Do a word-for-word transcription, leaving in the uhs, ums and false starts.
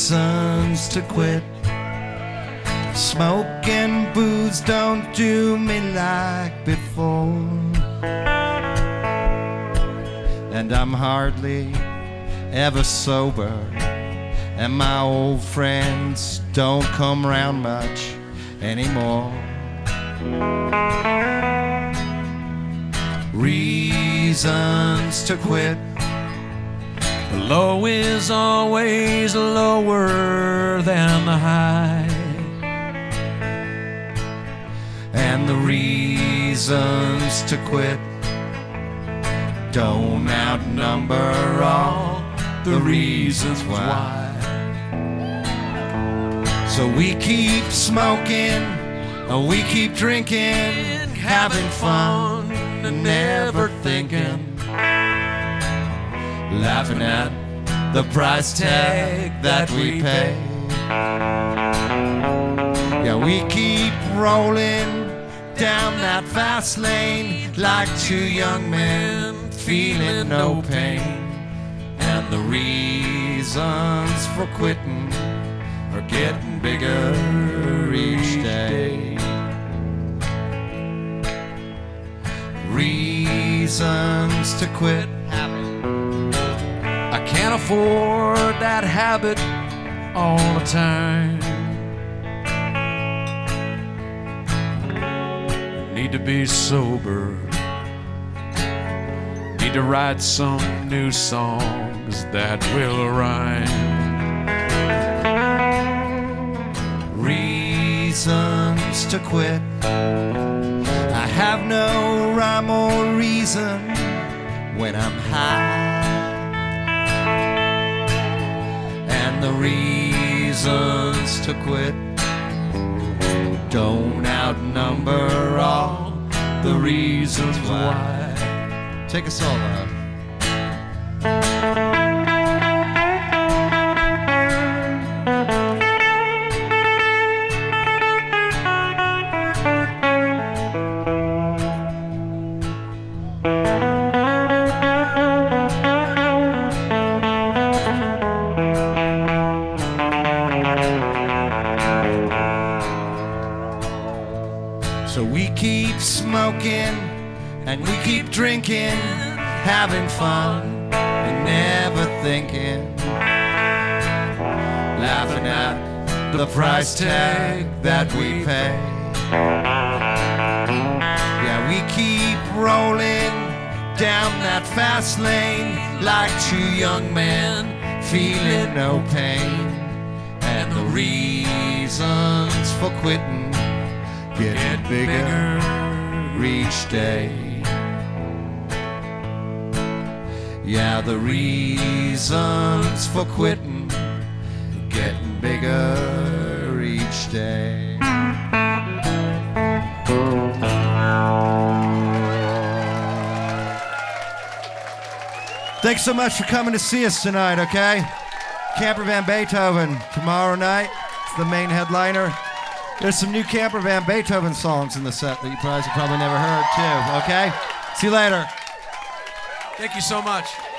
reasons to quit. Smoke and booze don't do me like before, and I'm hardly ever sober, and my old friends don't come round much anymore. Reasons to quit. The low is always lower than the high, and the reasons to quit don't outnumber all the reasons why. So we keep smoking, we keep drinking, having fun and never thinking, laughing at the price tag that we pay. Yeah, we keep rolling down that fast lane like two young men feeling no pain, and the reasons for quitting are getting bigger each day. Reasons to quit. I can't afford that habit all the time. Need to be sober. Need to write some new songs that will rhyme. Reasons to quit. I have no rhyme or reason when I'm high, and the reasons to quit don't outnumber all the reasons why. Take a solo. So we keep smoking and we keep drinking, having fun and never thinking, laughing at the price tag that we pay. Yeah, we keep rolling down that fast lane like two young men feeling no pain, and the reasons for quitting get bigger each day. Yeah, the reasons for quitting getting bigger each day. Thanks so much for coming to see us tonight, okay? Camper Van Beethoven tomorrow night. It's the main headliner. There's some new Camper Van Beethoven songs in the set that you guys have probably never heard, too, okay? See you later. Thank you so much.